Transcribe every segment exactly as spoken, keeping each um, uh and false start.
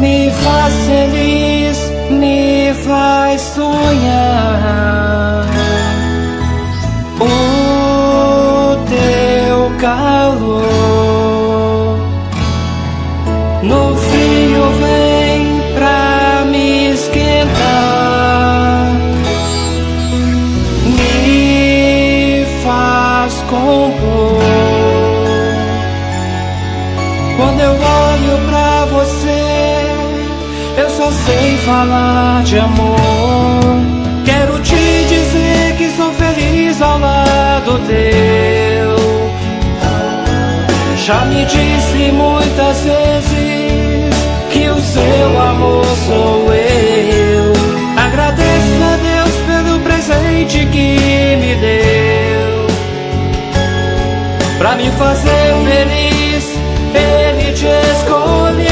me faz feliz, me faz sonhar. O teu calor no frio vem pra me esquentar, me faz compor. Quando eu olho pra você, eu só sei falar de amor. Quero te dizer que sou feliz ao lado teu. Já me disse muitas vezes que o seu amor sou eu. Agradeço a Deus pelo presente que me deu. Pra me fazer feliz, Ele te escolheu.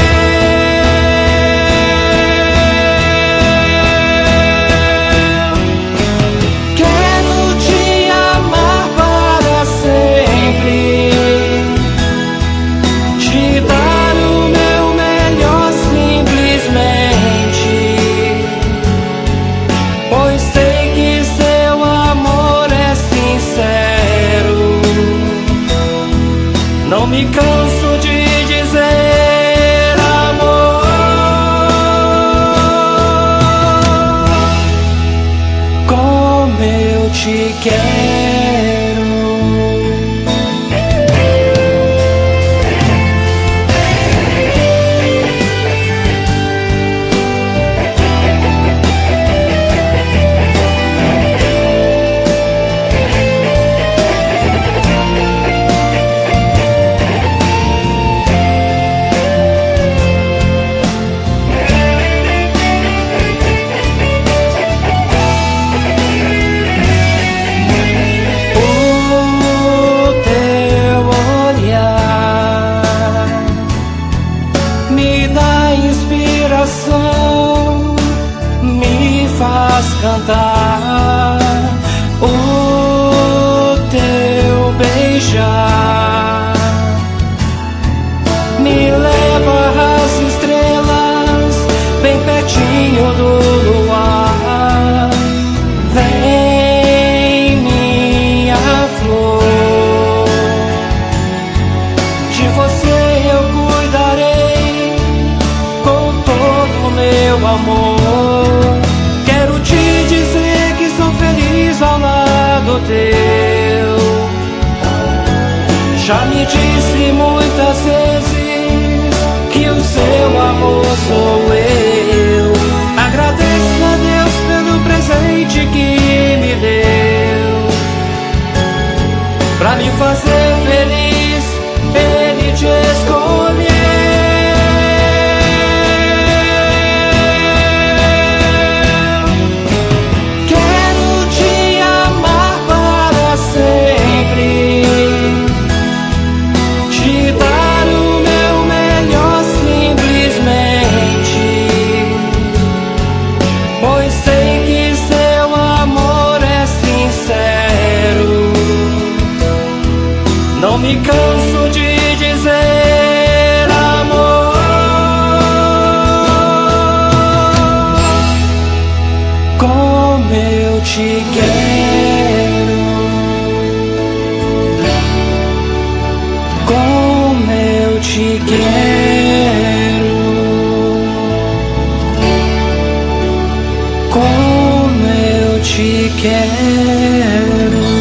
Quero te amar para sempre, te dar o meu melhor simplesmente, pois sei que seu amor é sincero. Não me canso de dizer amor, como eu te quero. Me faz cantar o teu beijar, me leva às estrelas bem pertinho do luar. Vem, minha flor, de você eu cuidarei com todo o meu amor. Quero te dizer que sou feliz ao lado teu. Já me disse muitas vezes que o seu amor sou eu. Agradeço a Deus pelo presente que me deu. Pra me fazer feliz, Ele te escolheu. Não me canso de dizer amor, como eu te quero, como eu te quero, como eu te quero.